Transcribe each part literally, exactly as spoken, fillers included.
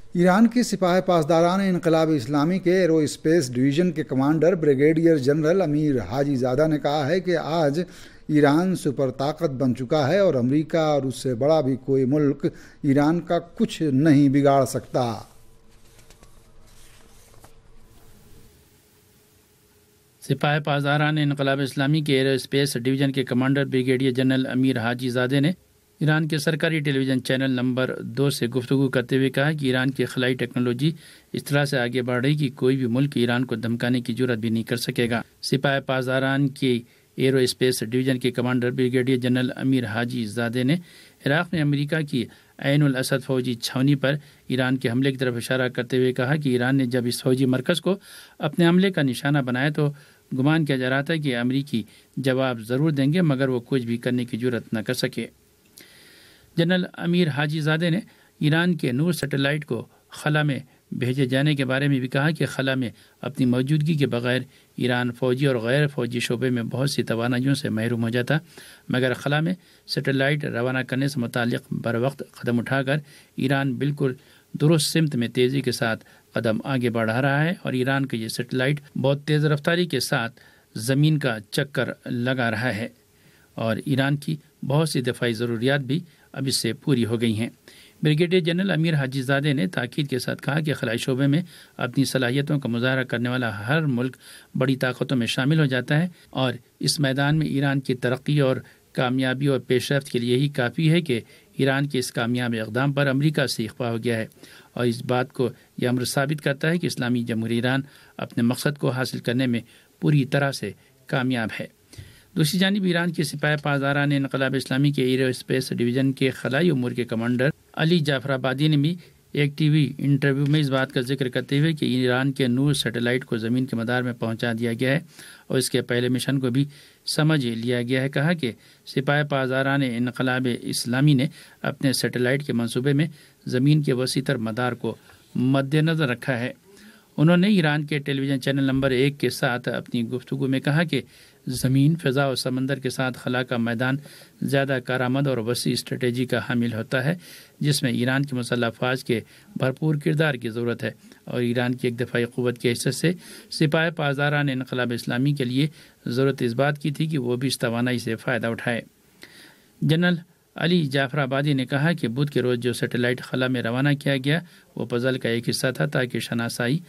ایران کی سپاہ پاسداران انقلاب اسلامی کے ایرو اسپیس ڈویژن کے commander brigadier general Amir Hajizadeh نے کہا ہے کہ آج ایران سپر طاقت بن چکا ہے اور امریکہ اور اس سے بڑا بھی کوئی ملک ایران کا کچھ نہیں بگاڑ سکتا۔ سپاہ پاسداران انقلاب اسلامی کے ایرو اسپیس ڈویژن کے commander brigadier general Amir Hajizadeh نے ایران کے سرکاری ٹیلی ویژن چینل نمبر دو سے گفتگو کرتے ہوئے کہا کہ ایران کی خلائی ٹیکنالوجی اس طرح سے آگے بڑھ رہی کہ کوئی بھی ملک ایران کو دھمکانے کی جرات بھی نہیں کر سکے گا۔ سپاہ پاسداران کی ایرو اسپیس ڈویژن کے commander brigadier general Amir Hajizadeh نے عراق میں امریکہ کی عین الاسد فوجی چھاونی پر ایران کے حملے کی طرف اشارہ کرتے ہوئے کہا کہ ایران نے جب اس فوجی مرکز کو اپنے حملے کا نشانہ بنایا تو گمان کیا جا رہا تھا کہ امریکی جواب ضرور دیں گے مگر وہ کچھ بھی کرنے کی جرات نہ کر سکے۔ جنرل امیر حاجی زادہ نے ایران کے نور سیٹلائٹ کو خلا میں بھیجے جانے کے بارے میں بھی کہا کہ خلا میں اپنی موجودگی کے بغیر ایران فوجی اور غیر فوجی شعبے میں بہت سی توانائیوں سے محروم ہو جاتا، مگر خلا میں سیٹلائٹ روانہ کرنے سے متعلق بر وقت قدم اٹھا کر ایران بالکل درست سمت میں تیزی کے ساتھ قدم آگے بڑھا رہا ہے اور ایران کا یہ سیٹلائٹ بہت تیز رفتاری کے ساتھ زمین کا چکر لگا رہا ہے اور ایران کی بہت سی دفاعی ضروریات بھی اب اس سے پوری ہو گئی ہیں۔ Brigadier general Amir Hajizadeh نے تاکید کے ساتھ کہا کہ خلائی شعبے میں اپنی صلاحیتوں کا مظاہرہ کرنے والا ہر ملک بڑی طاقتوں میں شامل ہو جاتا ہے اور اس میدان میں ایران کی ترقی اور کامیابی اور پیش رفت کے لیے ہی کافی ہے کہ ایران کے اس کامیاب اقدام پر امریکہ سے اخفا ہو گیا ہے اور اس بات کو یہ امر ثابت کرتا ہے کہ اسلامی جمہوریہ ایران اپنے مقصد کو حاصل کرنے میں پوری طرح سے کامیاب ہے۔ دوسری جانب ایران کے سپاہ پاسداران انقلاب اسلامی کے ایرو اسپیس ڈویژن کے خلائی امور کے کمانڈر علی جعفر آبادی نے بھی ایک ٹی وی انٹرویو میں اس بات کا ذکر کرتے ہوئے کہ ایران کے نور سیٹلائٹ کو زمین کے مدار میں پہنچا دیا گیا ہے اور اس کے پہلے مشن کو بھی سمجھ لیا گیا ہے، کہا کہ سپاہ پاسداران انقلاب اسلامی نے اپنے سیٹلائٹ کے منصوبے میں زمین کے وسیع تر مدار کو مد نظر رکھا ہے۔ انہوں نے ایران کے ٹیلی ویژن چینل نمبر ایک کے ساتھ اپنی گفتگو میں کہا کہ زمین، فضا اور سمندر کے ساتھ خلا کا میدان زیادہ کارآمد اور وسیع اسٹریٹجی کا حامل ہوتا ہے جس میں ایران کی مسلح افواج کے بھرپور کردار کی ضرورت ہے اور ایران کی ایک دفاعی قوت کے حصے سے سپاہ پاسداران انقلاب اسلامی کے لیے ضرورت اس بات کی تھی کہ وہ بھی اس توانائی سے فائدہ اٹھائے۔ جنرل علی جعفر آبادی نے کہا کہ بدھ کے روز جو سیٹلائٹ خلا میں روانہ کیا گیا وہ پزل کا ایک حصہ تھا تاکہ شناسائی،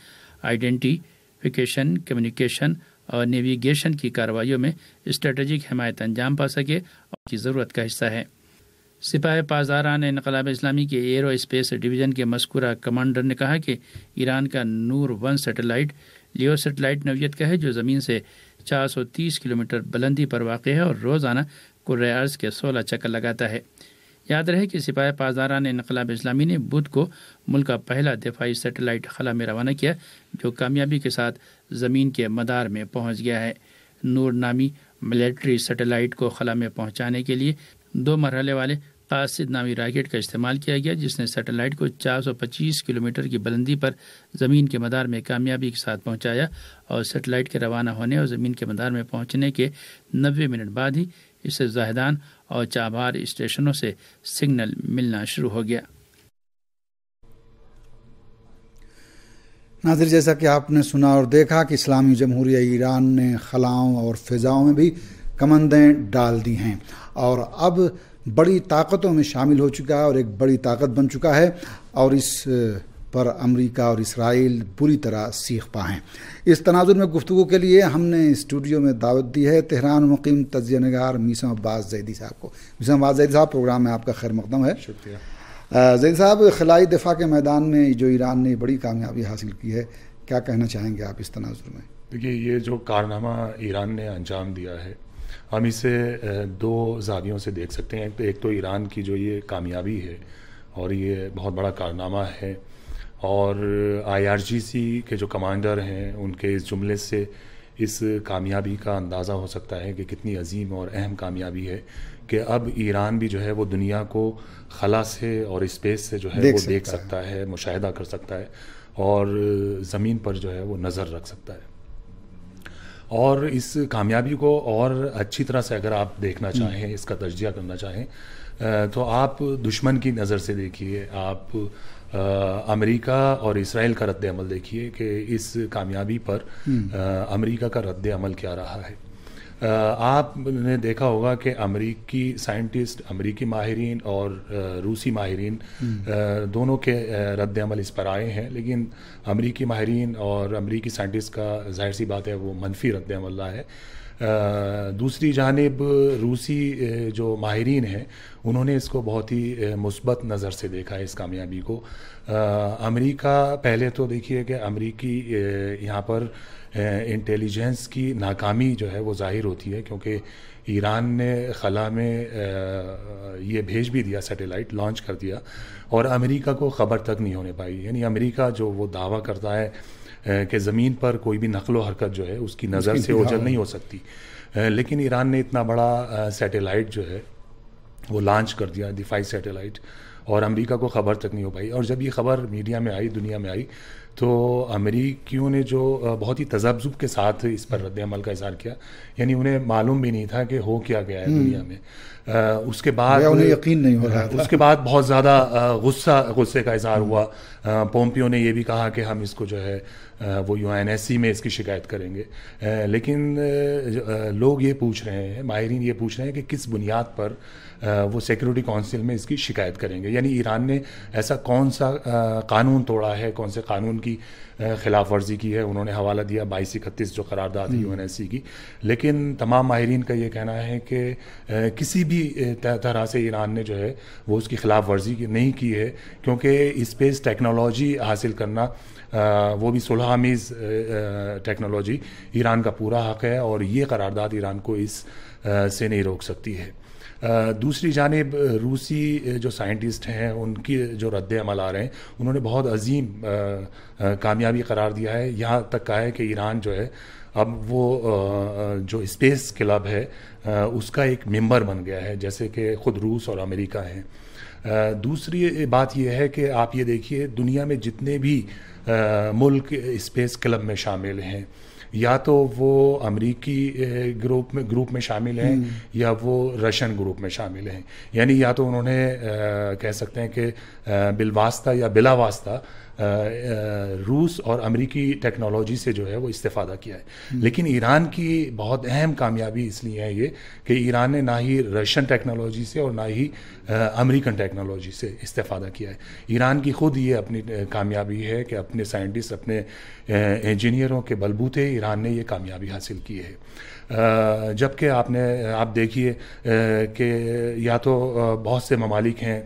آئیڈینٹیفیکیشن، کمیونیکیشن اور نیویگیشن کی کارروائیوں میں اسٹریٹجک حمایت انجام پا سکے اور کی ضرورت کا حصہ ہے۔ سپاہ پاسداران انقلاب اسلامی کے ایرو اسپیس ڈویژن کے مذکورہ کمانڈر نے کہا کہ ایران کا Noor one satellite LEO satellite نوعیت کا ہے جو زمین سے چار سو تیس کلومیٹر بلندی پر واقع ہے اور روزانہ کرۂ ارض کے سولہ چکر لگاتا ہے۔ یاد رہے کہ سپاہ پاسداران انقلاب اسلامی نے بدھ کو ملک کا پہلا دفاعی سیٹلائٹ خلا میں روانہ کیا جو کامیابی کے ساتھ زمین کے مدار میں پہنچ گیا ہے۔ نور نامی ملٹری سیٹلائٹ کو خلا میں پہنچانے کے لیے دو مرحلے والے قاصد نامی راکٹ کا استعمال کیا گیا جس نے سیٹلائٹ کو چار سو پچیس کلومیٹر کی بلندی پر زمین کے مدار میں کامیابی کے ساتھ پہنچایا اور سیٹلائٹ کے روانہ ہونے اور زمین کے مدار میں پہنچنے کے نوے منٹ بعد ہی اس سے زاہدان اور چابہار اسٹیشنوں سے سگنل ملنا شروع ہو گیا۔ ناظر، جیسا کہ آپ نے سنا اور دیکھا کہ اسلامی جمہوریہ ایران نے خلاؤں اور فضاؤں میں بھی کمندیں ڈال دی ہیں اور اب بڑی طاقتوں میں شامل ہو چکا ہے اور ایک بڑی طاقت بن چکا ہے اور اس پر امریکہ اور اسرائیل بری طرح سیخ پا ہیں۔ اس تناظر میں گفتگو کے لیے ہم نے اسٹوڈیو میں دعوت دی ہے تہران مقیم تجزیہ نگار میثم عباس زیدی صاحب کو۔ میثم عباس زیدی صاحب، پروگرام میں آپ کا خیر مقدم ہے۔ شکریہ۔ زیدی صاحب، خلائی دفاع کے میدان میں جو ایران نے بڑی کامیابی حاصل کی ہے، کیا کہنا چاہیں گے آپ اس تناظر میں؟ دیکھیے، یہ جو کارنامہ ایران نے انجام دیا ہے ہم اسے دو زاویوں سے دیکھ سکتے ہیں۔ ایک تو ایران کی جو یہ کامیابی ہے اور یہ بہت بڑا کارنامہ ہے اور آئی آر جی سی کے جو کمانڈر ہیں ان کے اس جملے سے اس کامیابی کا اندازہ ہو سکتا ہے کہ کتنی عظیم اور اہم کامیابی ہے کہ اب ایران بھی جو ہے وہ دنیا کو خلا سے اور اسپیس سے جو ہے وہ دیکھ سکتا ہے، مشاہدہ کر سکتا ہے اور زمین پر جو ہے وہ نظر رکھ سکتا ہے۔ اور اس کامیابی کو اور اچھی طرح سے اگر آپ دیکھنا چاہیں، اس کا تجزیہ کرنا چاہیں تو آپ دشمن کی نظر سے دیکھیے، آپ امریکہ اور اسرائیل کا رد عمل دیکھیے کہ اس کامیابی پر امریکہ کا رد عمل کیا رہا ہے. آپ نے دیکھا ہوگا کہ امریکی سائنٹسٹ، امریکی ماہرین اور روسی ماہرین دونوں کے رد عمل اس پر آئے ہیں، لیکن امریکی ماہرین اور امریکی سائنٹسٹ کا ظاہر سی بات ہے وہ منفی رد عمل رہا ہے. دوسری جانب روسی جو ماہرین ہیں انہوں نے اس کو بہت ہی مثبت نظر سے دیکھا ہے اس کامیابی کو. امریکہ پہلے تو دیکھیے کہ امریکی یہاں پر انٹیلیجنس کی ناکامی جو ہے وہ ظاہر ہوتی ہے، کیونکہ ایران نے خلا میں یہ بھیج بھی دیا، سیٹلائٹ لانچ کر دیا، اور امریکہ کو خبر تک نہیں ہونے پائی. یعنی امریکہ جو وہ دعویٰ کرتا ہے کہ زمین پر کوئی بھی نقل و حرکت جو ہے اس کی نظر سے اوجھل نہیں ہو سکتی، لیکن ایران نے اتنا بڑا سیٹلائٹ جو ہے وہ لانچ کر دیا، دفاعی سیٹلائٹ، اور امریکہ کو خبر تک نہیں ہو پائی. اور جب یہ خبر میڈیا میں آئی، دنیا میں آئی، تو امریکیوں نے جو بہت ہی تذبذب کے ساتھ اس پر رد عمل کا اظہار کیا، یعنی انہیں معلوم بھی نہیں تھا کہ ہو کیا گیا ہے دنیا میں. اس کے بعد انہیں یقین نہیں ہو رہا تھا. اس کے بعد بہت زیادہ غصہ غصے کا اظہار ہوا. پومپیو نے یہ بھی کہا کہ ہم اس کو جو ہے وہ یو این ایس سی میں اس کی شکایت کریں گے، لیکن لوگ یہ پوچھ رہے ہیں، ماہرین یہ پوچھ رہے ہیں کہ کس بنیاد پر وہ سیکورٹی کونسل میں اس کی شکایت کریں گے. یعنی ایران نے ایسا کون سا قانون توڑا ہے، کون سے قانون کی خلاف ورزی کی ہے. انہوں نے حوالہ دیا بائیس اکتیس جو قرارداد ہے یو این ایس سی کی، لیکن تمام ماہرین کا یہ کہنا ہے کہ کسی بھی طرح سے ایران نے جو ہے وہ اس کی خلاف ورزی نہیں کی ہے، کیونکہ اسپیس ٹیکنالوجی حاصل کرنا وہ بھی صلح آمیز ٹیکنالوجی ایران کا پورا حق ہے، اور یہ قرارداد ایران کو اس سے نہیں روک سکتی ہے. دوسری جانب روسی جو سائنٹسٹ ہیں ان کی جو رد عمل آ رہے ہیں، انہوں نے بہت عظیم کامیابی قرار دیا ہے. یہاں تک کہا ہے کہ ایران جو ہے اب وہ جو اسپیس کلب ہے اس کا ایک ممبر بن گیا ہے، جیسے کہ خود روس اور امریکہ ہیں. دوسری بات یہ ہے کہ آپ یہ دیکھیے دنیا میں جتنے بھی ملک اسپیس کلب میں شامل ہیں، یا تو وہ امریکی گروپ میں گروپ میں شامل ہیں یا وہ رشین گروپ میں شامل ہیں. یعنی یا تو انہوں نے کہہ سکتے ہیں کہ بالواسطہ یا بلا واسطہ روس اور امریکی ٹیکنالوجی سے جو ہے وہ استفادہ کیا ہے. لیکن ایران کی بہت اہم کامیابی اس لیے ہے یہ کہ ایران نے نہ ہی رشین ٹیکنالوجی سے اور نہ ہی امریکن ٹیکنالوجی سے استفادہ کیا ہے. ایران کی خود یہ اپنی کامیابی ہے کہ اپنے سائنٹسٹ، اپنے انجینئروں کے بلبوتے ایران نے یہ کامیابی حاصل کی ہے. جبکہ آپ نے آپ دیکھیے کہ یا تو بہت سے ممالک ہیں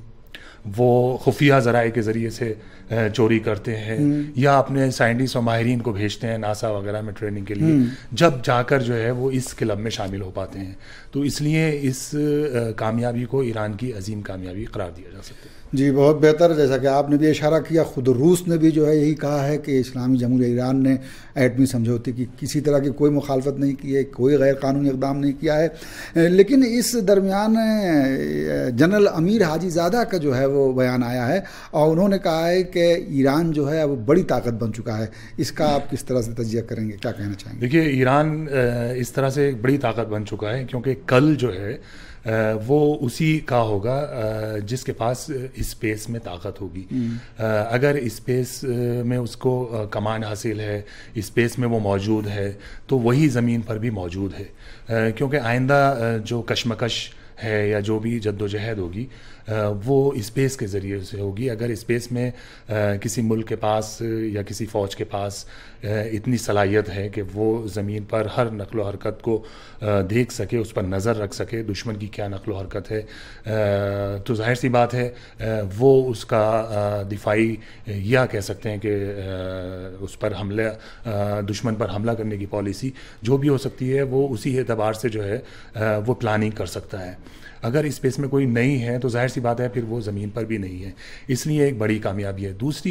وہ خفیہ ذرائع کے ذریعے سے چوری کرتے ہیں، یا اپنے سائنٹسٹ اور ماہرین کو بھیجتے ہیں ناسا وغیرہ میں ٹریننگ کے لیے، جب جا کر جو ہے وہ اس کلب میں شامل ہو پاتے ہیں. تو اس لیے اس کامیابی کو ایران کی عظیم کامیابی قرار دیا جا سکتا ہے. جی بہت بہتر. جیسا کہ آپ نے بھی اشارہ کیا، خود روس نے بھی جو ہے یہی کہا ہے کہ اسلامی جمہوریہ ایران نے ایٹمی سمجھوتے کی کسی طرح کی کوئی مخالفت نہیں کی ہے، کوئی غیر قانونی اقدام نہیں کیا ہے. لیکن اس درمیان جنرل امیر حاجی زادہ کا جو ہے وہ بیان آیا ہے، اور انہوں نے کہا ہے کہ ایران جو ہے وہ بڑی طاقت بن چکا ہے. اس کا آپ کس طرح سے تجزیہ کریں گے، کیا کہنا چاہیں گے؟ دیکھیے ایران اس طرح سے ایک بڑی طاقت بن چکا ہے کیونکہ کل جو ہے وہ اسی کا ہوگا جس کے پاس اسپیس میں طاقت ہوگی. اگر اسپیس میں اس کو کمان حاصل ہے، اسپیس میں وہ موجود ہے، تو وہی زمین پر بھی موجود ہے. کیونکہ آئندہ جو کشمکش ہے یا جو بھی جد و جہد ہوگی وہ اسپیس کے ذریعے سے ہوگی. اگر اسپیس میں کسی ملک کے پاس یا کسی فوج کے پاس اتنی صلاحیت ہے کہ وہ زمین پر ہر نقل و حرکت کو دیکھ سکے، اس پر نظر رکھ سکے دشمن کی کیا نقل و حرکت ہے، تو ظاہر سی بات ہے وہ اس کا دفاعی یا کہہ سکتے ہیں کہ اس پر حملہ دشمن پر حملہ کرنے کی پالیسی جو بھی ہو سکتی ہے وہ اسی اعتبار سے جو ہے وہ پلاننگ کر سکتا ہے. اگر اسپیس میں کوئی نہیں ہے تو ظاہر سی بات ہے پھر وہ زمین پر بھی نہیں ہے. اس لیے ایک بڑی کامیابی ہے. دوسری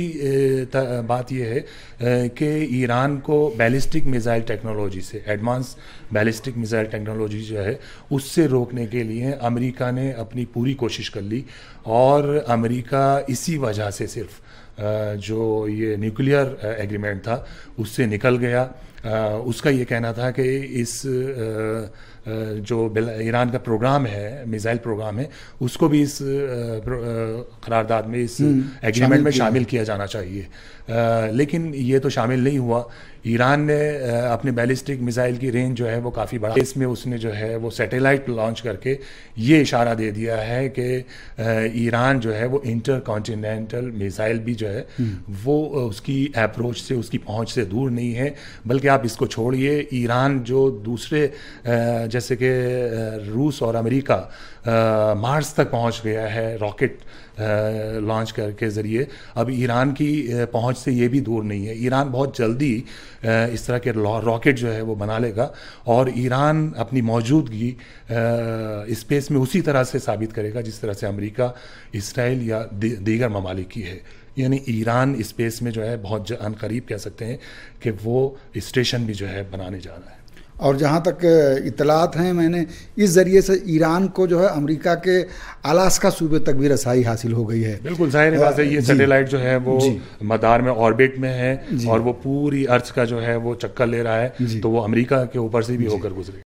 بات یہ ہے کہ ایران کو بیلسٹک میزائل ٹیکنالوجی سے، ایڈوانس بیلسٹک میزائل ٹیکنالوجی جو ہے اس سے روکنے کے لیے امریکہ نے اپنی پوری کوشش کر لی، اور امریکہ اسی وجہ سے صرف جو یہ نیوکلیئر ایگریمنٹ تھا اس سے نکل گیا. اس کا یہ کہنا تھا کہ اس جو ایران کا پروگرام ہے، میزائل پروگرام ہے، اس کو بھی اس قرارداد میں، اس ایگریمنٹ میں شامل کیا جانا چاہیے، لیکن یہ تو شامل نہیں ہوا۔ ایران نے اپنے بیلسٹک میزائل کی رینج جو ہے وہ کافی بڑا، اس میں اس نے جو ہے وہ سیٹلائٹ لانچ کر کے یہ اشارہ دے دیا ہے کہ ایران جو ہے وہ انٹر کانٹیننٹل میزائل بھی جو ہے وہ اس کی اپروچ سے، اس کی پہنچ سے دور نہیں ہے، بلکہ آپ اس کو چھوڑیے، ایران جو دوسرے جیسے کہ روس اور امریکہ مارس تک پہنچ گیا ہے راکٹ لانچ کر کے ذریعے، اب ایران کی پہنچ سے یہ بھی دور نہیں ہے۔ ایران بہت جلدی اس طرح کے راکٹ جو ہے وہ بنا لے گا، اور ایران اپنی موجودگی اسپیس میں اسی طرح سے ثابت کرے گا جس طرح سے امریکہ، اسرائیل یا دیگر ممالک کی ہے۔ یعنی ایران اسپیس میں جو ہے بہت ان قریب کہہ سکتے ہیں کہ وہ اسٹیشن بھی جو ہے بنانے جا رہا ہے۔ اور جہاں تک اطلاعات ہیں، میں نے اس ذریعے سے ایران کو جو ہے امریکہ کے الاسکا صوبے تک بھی رسائی حاصل ہو گئی ہے۔ بالکل ظاہر بات ہے، یہ سیٹلائٹ جو ہے وہ مدار میں آربٹ میں ہے، اور وہ پوری ارتھ کا جو ہے وہ چکر لے رہا ہے، تو وہ امریکہ کے اوپر سے بھی ہو کر گزرے۔